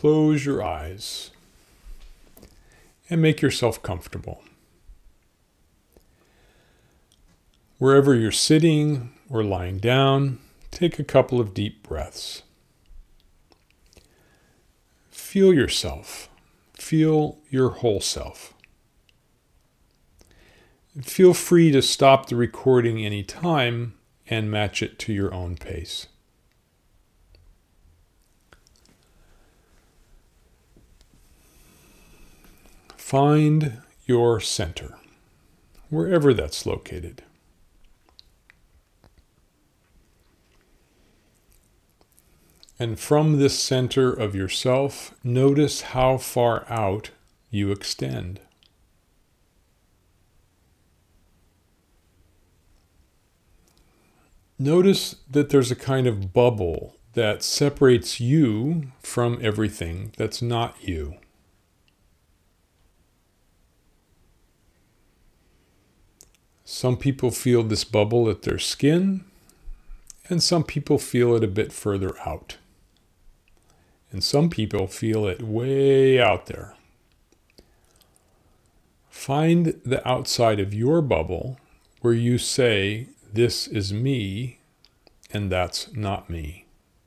close your eyes and make yourself comfortable. Wherever you're sitting or lying down, take a couple of deep breaths. Feel yourself. Feel your whole self. Feel free to stop the recording anytime and match it to your own pace. Find your center, wherever that's located. And from this center of yourself, notice how far out you extend. Notice that there's a kind of bubble that separates you from everything that's not you. Some people feel this bubble at their skin, and some people feel it a bit further out. And some people feel it way out there. Find the outside of your bubble where you say, this is me, and that's not me.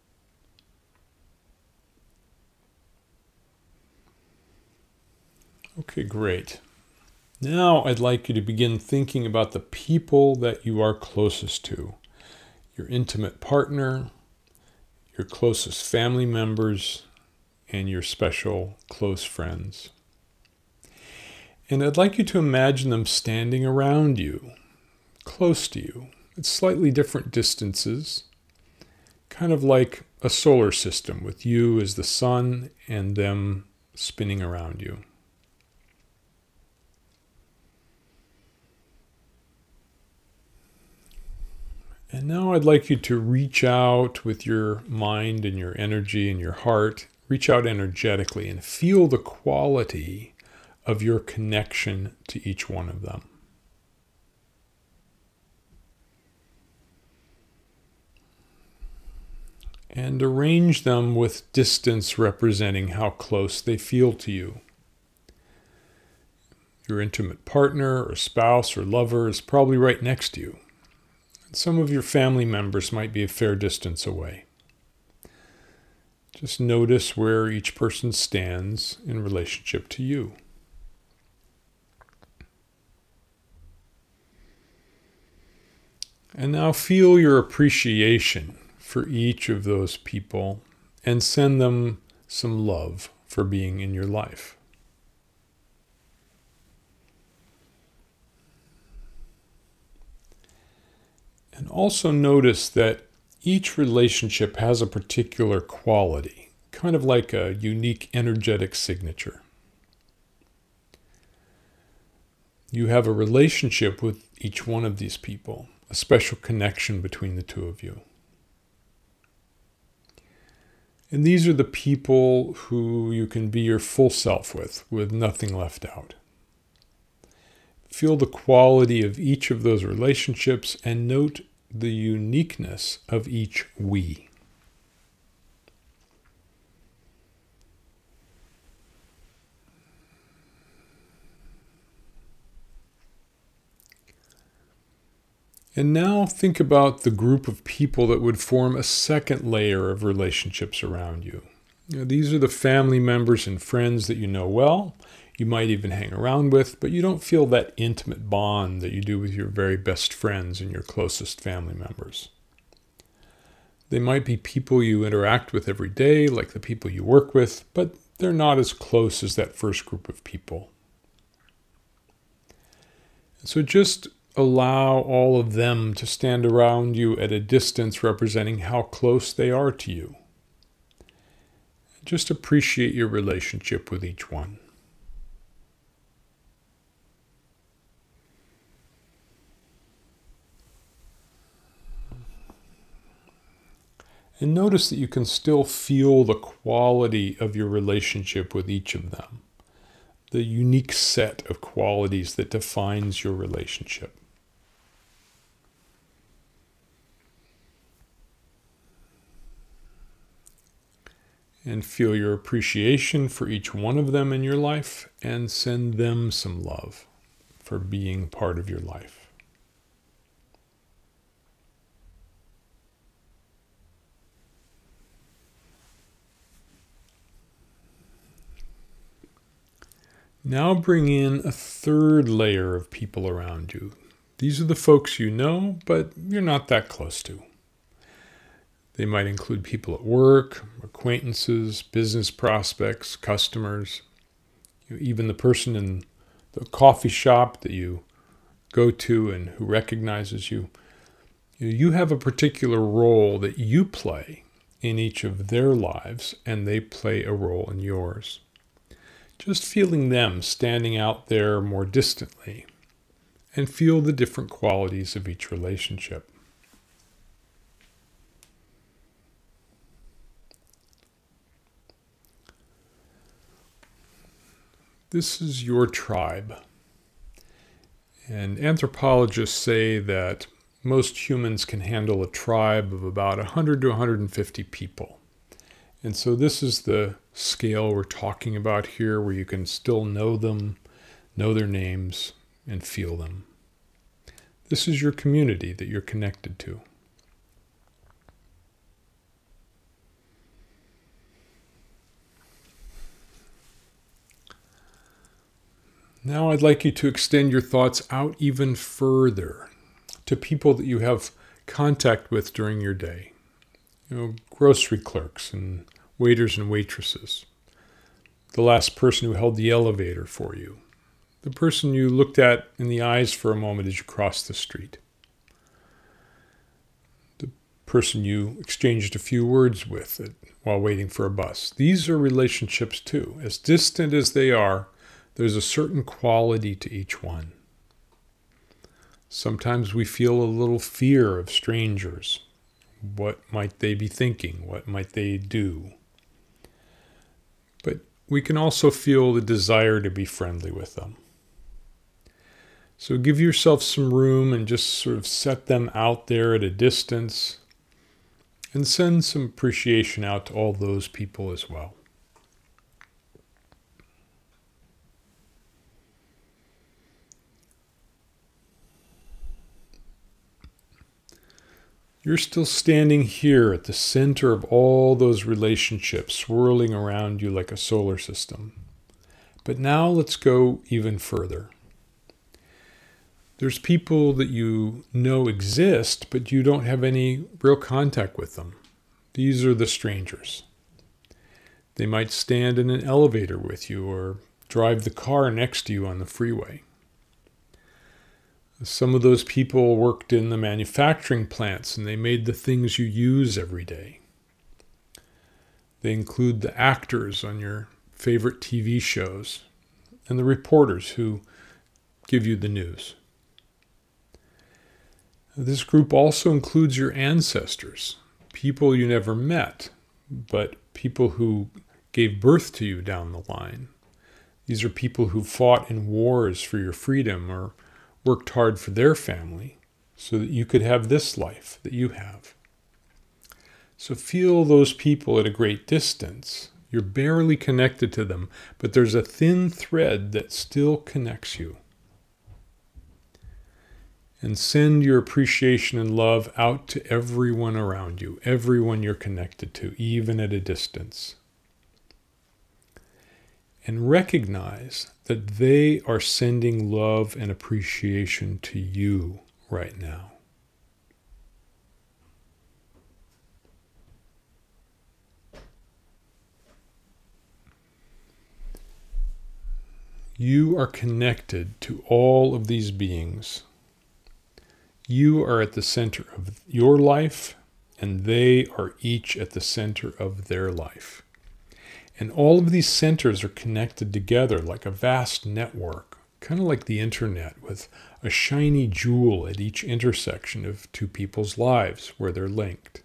Okay, great. Now I'd like you to begin thinking about the people that you are closest to. Your intimate partner, your closest family members, and your special close friends. And I'd like you to imagine them standing around you, close to you, at slightly different distances, kind of like a solar system with you as the sun and them spinning around you. And now I'd like you to reach out with your mind and your energy and your heart. Reach out energetically and feel the quality of your connection to each one of them. And arrange them with distance representing how close they feel to you. Your intimate partner or spouse or lover is probably right next to you. Some of your family members might be a fair distance away. Just notice where each person stands in relationship to you. And now feel your appreciation for each of those people and send them some love for being in your life. And also notice that each relationship has a particular quality, kind of like a unique energetic signature. You have a relationship with each one of these people, a special connection between the two of you. And these are the people who you can be your full self with nothing left out. Feel the quality of each of those relationships and note the uniqueness of each we. And now think about the group of people that would form a second layer of relationships around you. These are the family members and friends that you know well. You might even hang around with, but you don't feel that intimate bond that you do with your very best friends and your closest family members. They might be people you interact with every day, like the people you work with, but they're not as close as that first group of people. So just allow all of them to stand around you at a distance representing how close they are to you. Just appreciate your relationship with each one. And notice that you can still feel the quality of your relationship with each of them, the unique set of qualities that defines your relationship. and feel your appreciation for each one of them in your life, and send them some love for being part of your life. Now bring in a third layer of people around you. These are the folks you know, but you're not that close to. They might include people at work, acquaintances, business prospects, customers, even the person in the coffee shop that you go to and who recognizes you. You have a particular role that you play in each of their lives, and they play a role in yours. Just feeling them standing out there more distantly, and feel the different qualities of each relationship. This is your tribe. And anthropologists say that most humans can handle a tribe of about 100 to 150 people. And so this is the scale we're talking about here, where you can still know them, know their names, and feel them. This is your community that you're connected to. Now I'd like you to extend your thoughts out even further to people that you have contact with during your day. Grocery clerks and waiters and waitresses. The last person who held the elevator for you. The person you looked at in the eyes for a moment as you crossed the street. The person you exchanged a few words with while waiting for a bus. These are relationships too. As distant as they are, there's a certain quality to each one. Sometimes we feel a little fear of strangers. What might they be thinking? What might they do? But we can also feel the desire to be friendly with them. So give yourself some room and just sort of set them out there at a distance, and send some appreciation out to all those people as well. You're still standing here at the center of all those relationships swirling around you like a solar system. But now let's go even further. There's people that you know exist, but you don't have any real contact with them. These are the strangers. They might stand in an elevator with you or drive the car next to you on the freeway. Some of those people worked in the manufacturing plants and they made the things you use every day. They include the actors on your favorite TV shows and the reporters who give you the news. This group also includes your ancestors, people you never met, but people who gave birth to you down the line. These are people who fought in wars for your freedom or worked hard for their family so that you could have this life that you have. So feel those people at a great distance. You're barely connected to them, but there's a thin thread that still connects you. And send your appreciation and love out to everyone around you, everyone you're connected to, even at a distance. And recognize that they are sending love and appreciation to you right now. You are connected to all of these beings. You are at the center of your life, and they are each at the center of their life. And all of these centers are connected together like a vast network, kind of like the internet, with a shiny jewel at each intersection of two people's lives where they're linked.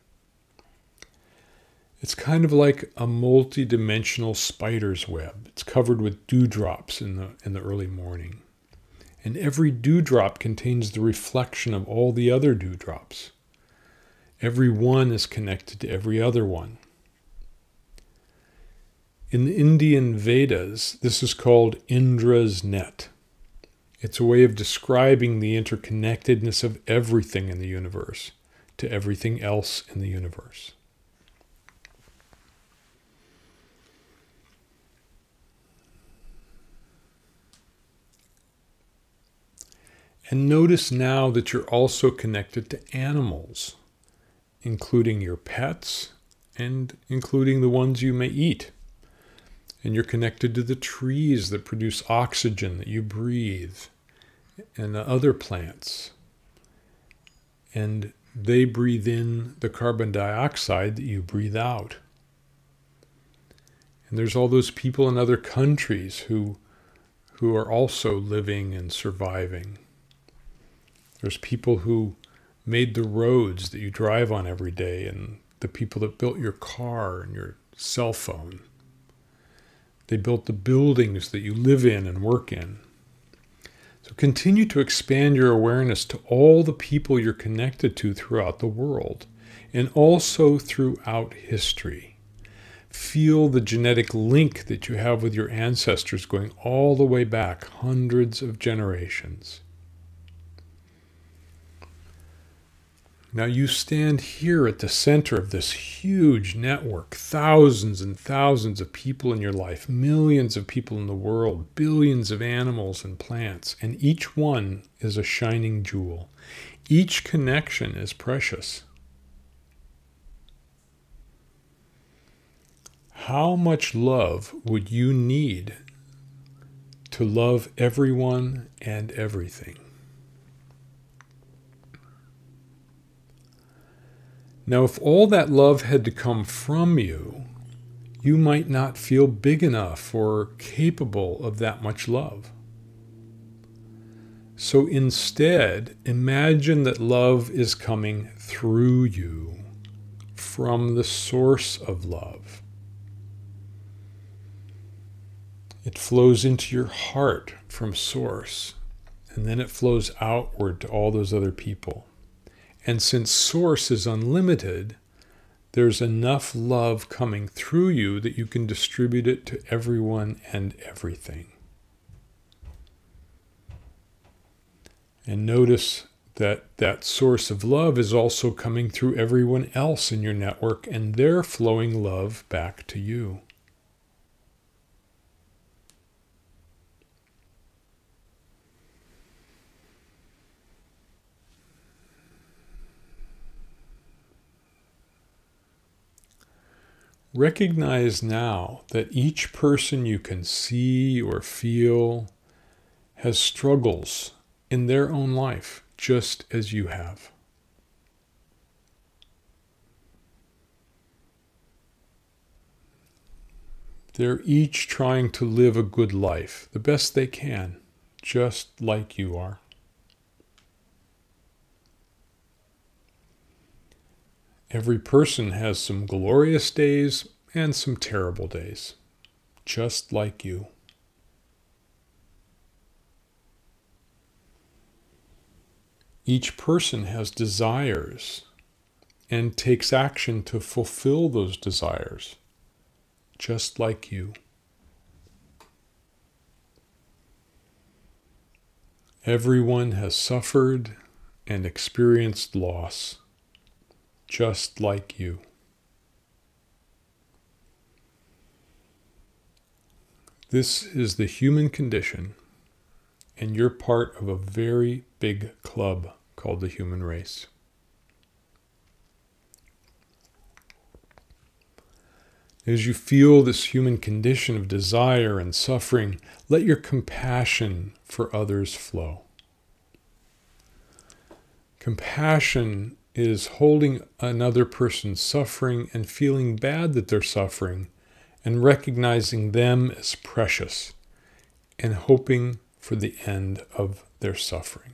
It's kind of like a multi-dimensional spider's web. It's covered with dewdrops in the early morning. And every dewdrop contains the reflection of all the other dewdrops. Every one is connected to every other one. In the Indian Vedas, this is called Indra's net. It's a way of describing the interconnectedness of everything in the universe to everything else in the universe. And notice now that you're also connected to animals, including your pets and including the ones you may eat. And you're connected to the trees that produce oxygen that you breathe and the other plants. And they breathe in the carbon dioxide that you breathe out. And there's all those people in other countries who are also living and surviving. There's people who made the roads that you drive on every day and the people that built your car and your cell phone. They built the buildings that you live in and work in. So continue to expand your awareness to all the people you're connected to throughout the world and also throughout history. Feel the genetic link that you have with your ancestors going all the way back hundreds of generations. Now you stand here at the center of this huge network, thousands and thousands of people in your life, millions of people in the world, billions of animals and plants, and each one is a shining jewel. Each connection is precious. How much love would you need to love everyone and everything? Now, if all that love had to come from you, you might not feel big enough or capable of that much love. So instead, imagine that love is coming through you, from the source of love. It flows into your heart from source, and then it flows outward to all those other people. And since source is unlimited, there's enough love coming through you that you can distribute it to everyone and everything. And notice that that source of love is also coming through everyone else in your network, and they're flowing love back to you. Recognize now that each person you can see or feel has struggles in their own life, just as you have. They're each trying to live a good life, the best they can, just like you are. Every person has some glorious days and some terrible days, just like you. Each person has desires and takes action to fulfill those desires, just like you. Everyone has suffered and experienced loss, just like you. This is the human condition, and you're part of a very big club called the human race. As you feel this human condition of desire and suffering, let your compassion for others flow. Compassion is holding another person's suffering and feeling bad that they're suffering and recognizing them as precious and hoping for the end of their suffering.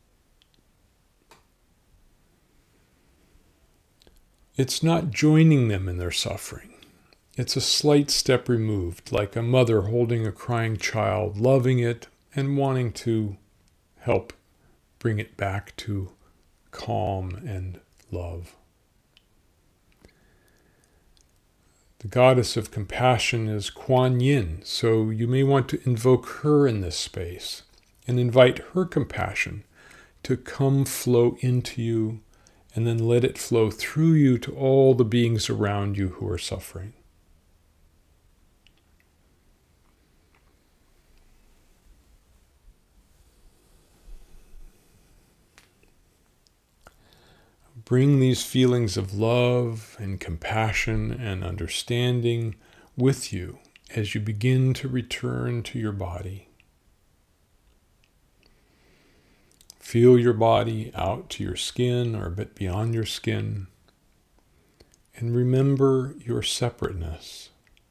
It's not joining them in their suffering. It's a slight step removed, like a mother holding a crying child, loving it and wanting to help bring it back to calm and love. The goddess of compassion is Kuan Yin, so you may want to invoke her in this space and invite her compassion to come flow into you and then let it flow through you to all the beings around you who are suffering. Bring these feelings of love and compassion and understanding with you as you begin to return to your body. Feel your body out to your skin or a bit beyond your skin. And remember your separateness.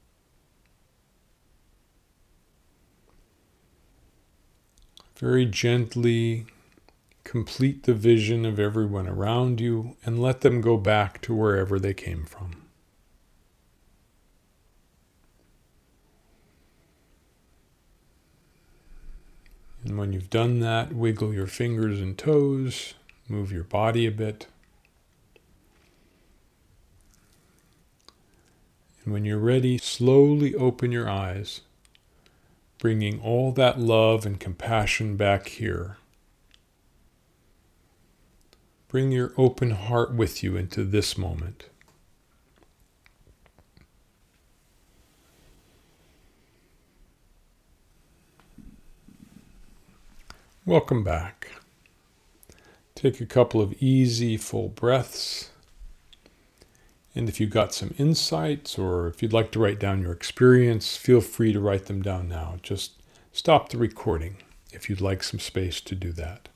Very gently complete the vision of everyone around you and let them go back to wherever they came from. And when you've done that, wiggle your fingers and toes, move your body a bit. And when you're ready, slowly open your eyes, bringing all that love and compassion back here. Bring your open heart with you into this moment. Welcome back. Take a couple of easy, full breaths. And if you've got some insights or if you'd like to write down your experience, feel free to write them down now. Just stop the recording if you'd like some space to do that.